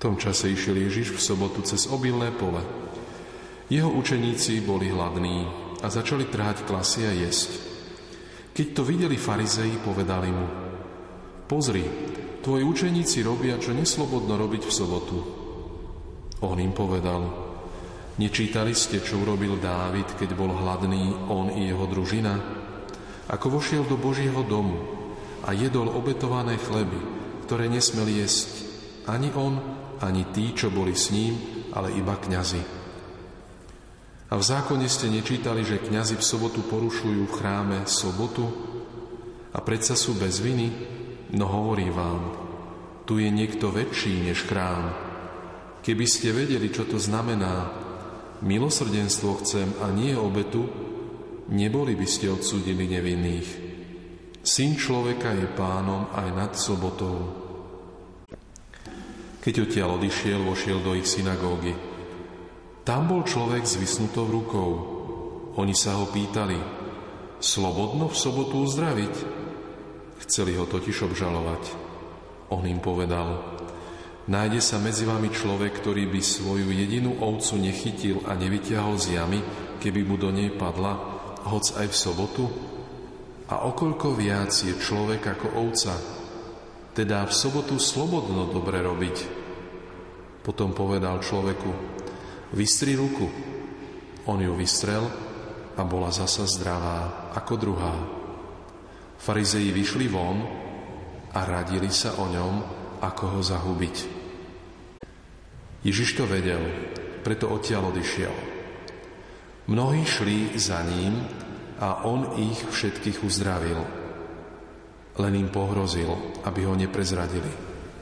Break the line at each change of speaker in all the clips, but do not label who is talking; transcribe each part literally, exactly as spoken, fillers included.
tom čase išiel Ježiš v sobotu cez obilné pole. Jeho učeníci boli hladní a začali trhať klasy a jesť. Keď to videli farizei, povedali mu: Pozri, tvoji učeníci robia, čo neslobodno robiť v sobotu. On im povedal: Nečítali ste, čo urobil Dávid, keď bol hladný, on i jeho družina? Ako vošiel do Božieho domu a jedol obetované chleby, ktoré nesmel jesť ani on, ani tí, čo boli s ním, ale iba kňazi. A v zákone ste nečítali, že kňazi v sobotu porušujú v chráme sobotu a predsa sú bez viny? No hovorím vám, tu je niekto väčší než chrám. Keby ste vedeli, čo to znamená, milosrdenstvo chcem a nie obetu, neboli by ste odsúdili nevinných. Syn človeka je pánom aj nad sobotou. Keď odtiaľ odišiel, vošiel do ich synagógy. Tam bol človek s vysnutou rukou. Oni sa ho pýtali: Slobodno v sobotu uzdraviť? Chceli ho totiž obžalovať. On im povedal: Nájde sa medzi vami človek, ktorý by svoju jedinú ovcu nechytil a nevyťahol z jamy, keby mu do nej padla, hoc aj v sobotu? A okoľko viac je človek ako ovca, teda v sobotu slobodno dobre robiť. Potom povedal človeku: Vystri ruku. On ju vystrel a bola zasa zdravá ako druhá. Farizei vyšli von a radili sa o ňom, ako ho zahubiť. Ježiš to vedel, preto odtiaľ odišiel. Mnohí šli za ním a on ich všetkých uzdravil. Len im pohrozil, aby ho neprezradili.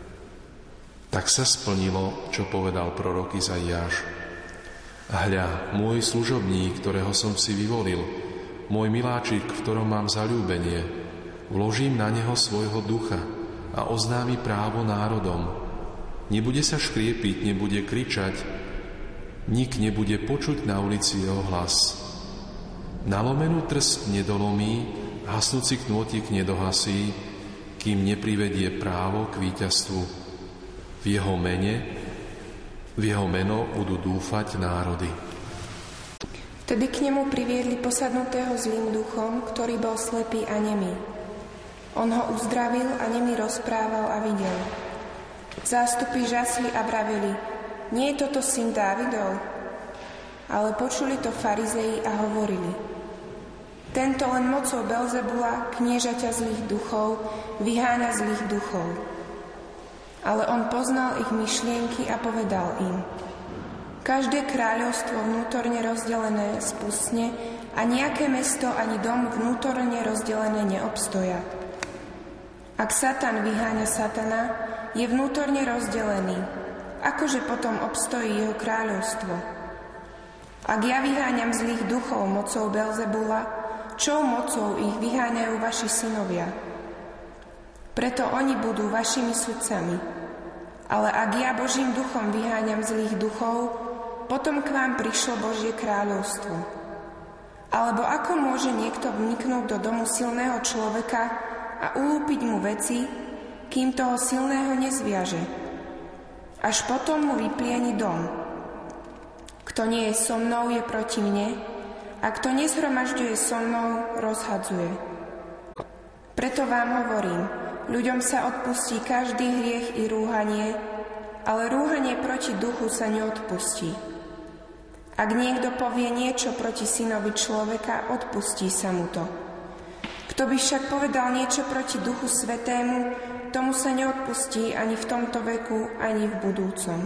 Tak sa splnilo, čo povedal prorok Izaiáš. Hľa, môj služobník, ktorého som si vyvolil, môj miláčik, v ktorom mám zaľúbenie, vložím na neho svojho ducha a oznámi právo národom. Nebude sa škriepiť, nebude kričať, nik nebude počuť na ulici jeho hlas. Nalomenú trst nedolomí, hasnúci knôtik nedohasí, kým neprivedie právo k víťazstvu. V jeho mene, v jeho meno budú dúfať národy.
Vtedy k nemu priviedli posadnutého zlým duchom, ktorý bol slepý a nemý. On ho uzdravil a nemý rozprával a videl. Zástupy žasli a vraveli: Nie je toto syn Dávidov? Ale počuli to farizei a hovorili: Tento len mocou Belzebula, kniežaťa zlých duchov, vyháňa zlých duchov. Ale on poznal ich myšlienky a povedal im: Každé kráľovstvo vnútorne rozdelené spustne a nejaké mesto ani dom vnútorne rozdelené neobstoja. Ak Satan vyháňa Satana, je vnútorne rozdelený. Akože potom obstojí jeho kráľovstvo? Ak ja vyháňam zlých duchov mocou Belzebula, čou mocou ich vyháňajú vaši synovia? Preto oni budú vašimi sudcami. Ale ak ja Božím duchom vyháňam zlých duchov, potom k vám prišlo Božie kráľovstvo. Alebo ako môže niekto vniknúť do domu silného človeka a ulúpiť mu veci, kým toho silného nezviaže? Až potom mu vyplieni dom. Kto nie je so mnou, je proti mne, a kto nezhromažďuje so mnou, rozhadzuje. Preto vám hovorím, ľuďom sa odpustí každý hriech i rúhanie, ale rúhanie proti duchu sa neodpustí. Ak niekto povie niečo proti synovi človeka, odpustí sa mu to. Kto by však povedal niečo proti duchu svätému, tomu sa neodpustí ani v tomto veku, ani v budúcom.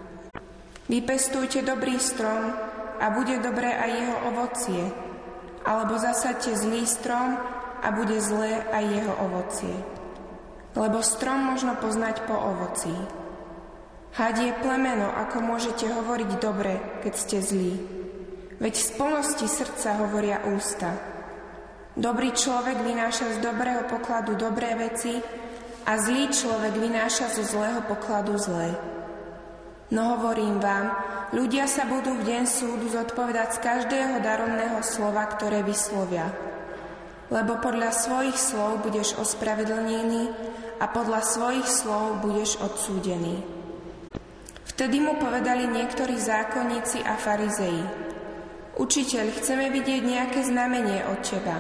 Vypestujte dobrý strom a bude dobré aj jeho ovocie, alebo zasaďte zlý strom a bude zlé aj jeho ovocie. Lebo strom možno poznať po ovocí. Had je plemeno, ako môžete hovoriť dobre, keď ste zlí. Veď z plnosti srdca hovoria ústa. Dobrý človek vynáša z dobrého pokladu dobré veci a zlý človek vynáša zo zlého pokladu zlé. No hovorím vám, ľudia sa budú v deň súdu zodpovedať z každého darovného slova, ktoré vyslovia. Lebo podľa svojich slov budeš ospravedlnený a podľa svojich slov budeš odsúdený. Vtedy mu povedali niektorí zákonníci a farizei: Učiteľ, chceme vidieť nejaké znamenie od teba.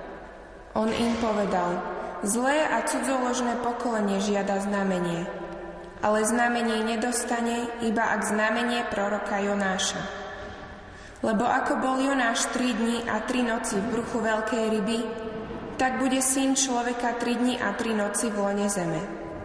On im povedal: Zlé a cudzoložné pokolenie žiada znamenie, ale znamenie nedostane, iba ak znamenie proroka Jonáša. Lebo ako bol Jonáš tri dni a tri noci v bruchu veľkej ryby, tak bude Syn človeka tri dni a tri noci v lone zeme.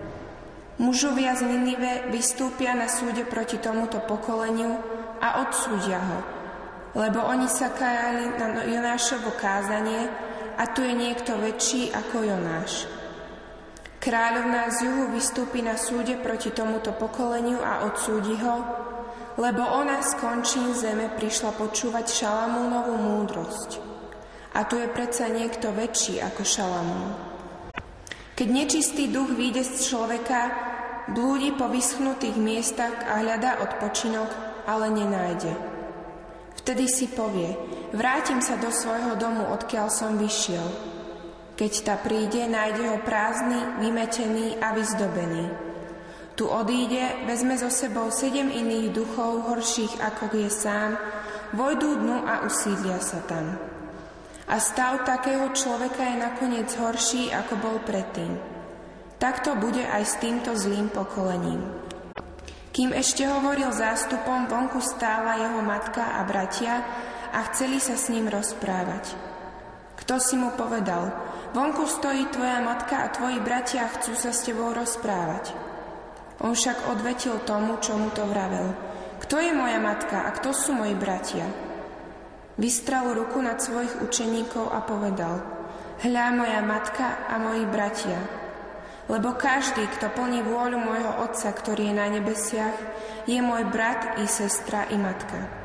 Mužovia z Ninive vystúpia na súde proti tomuto pokoleniu a odsúdia ho, lebo oni sa kajali na Jonášovo kázanie a tu je niekto väčší ako Jonáš. Kráľovná z juhu vystúpi na súde proti tomuto pokoleniu a odsúdi ho, lebo ona z končín zeme prišla počúvať Šalamúnovú múdrosť. A tu je predsa niekto väčší ako Šalamún. Keď nečistý duch vyjde z človeka, blúdi po vyschnutých miestach a hľadá odpočinok, ale nenájde. Vtedy si povie: vrátim sa do svojho domu, odkiaľ som vyšiel. Keď ta príde, nájde ho prázdny, vymetený a vyzdobený. Tu odíde, vezme so sebou sedem iných duchov, horších ako je sám, vojdú dnu a usídlia sa tam. A stav takého človeka je nakoniec horší, ako bol predtým. Takto bude aj s týmto zlým pokolením. Kým ešte hovoril zástupom, vonku stála jeho matka a bratia a chceli sa s ním rozprávať. Kto si mu povedal: vonku stojí tvoja matka a tvoji bratia chcú sa s tebou rozprávať. On však odvetil tomu, čo mu to vravel: kto je moja matka a kto sú moji bratia? Vystrel ruku nad svojich učeníkov a povedal: hľa, moja matka a moji bratia. Lebo každý, kto plní vôľu môjho Otca, ktorý je na nebesiach, je môj brat i sestra i matka.